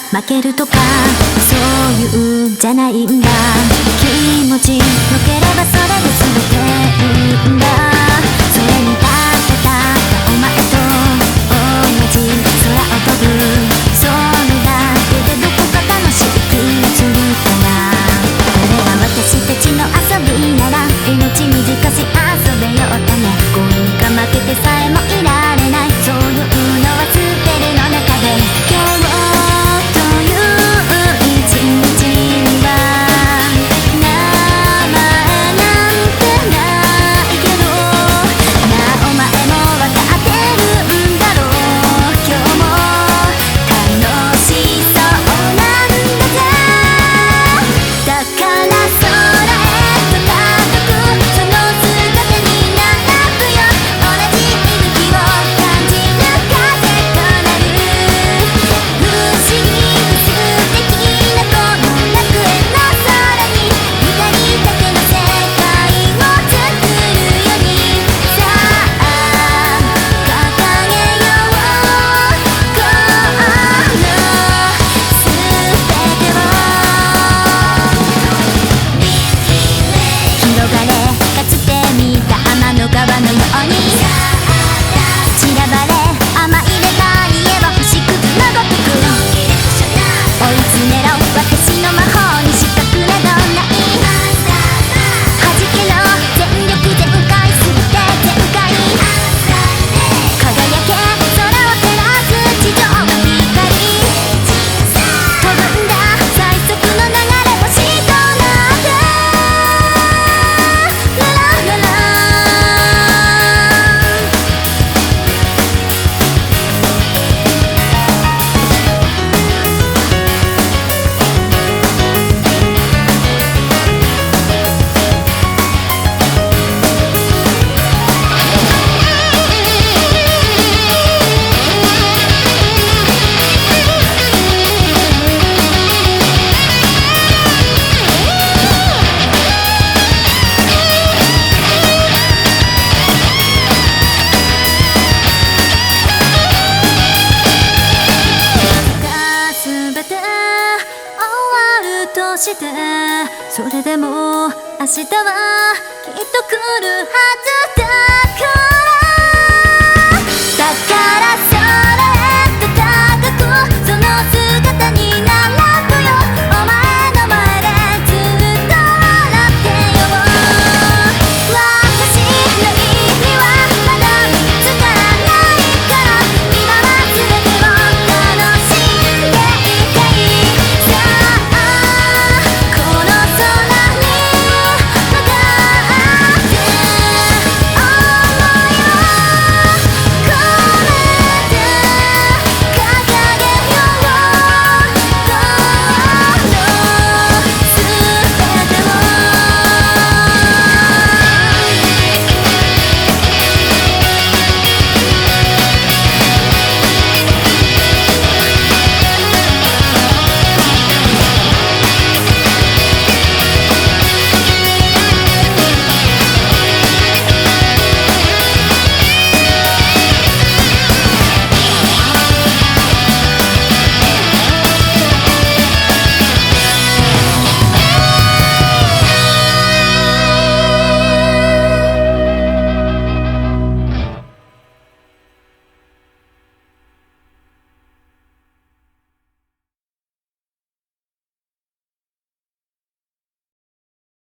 負けるとかそういうんじゃないんだ。気持ちよければそれで全ていいんだ。それに立ってたお前と同じ空を飛ぶ、それだけでどこか楽しい気がするから。これが私たちの遊びなら命短し遊べようだね。恋にかまけてさえもいられない、そういうのは捨てるの中で今日という一日には名前なんてないけどな、お前も分かってるんだろう。今日も楽しそうなんだぜ。だから空へと高くその姿に並ぶよ。同じ息吹を感じる風となる不思議で素敵なこの楽園の空に光りかけの世界を作るように、さあ掲げようこの全てを。広がれかつて見た天の川のように散らばれ甘いレタリエは星屑のごとく追い詰めろ私の魔法に資格などない弾けろ全力全開すべて全開輝け空を照らす地上の光飛ぶんだ最速の流れ星となってララララ全て終わるとして、それでも明日はきっと来るはずだから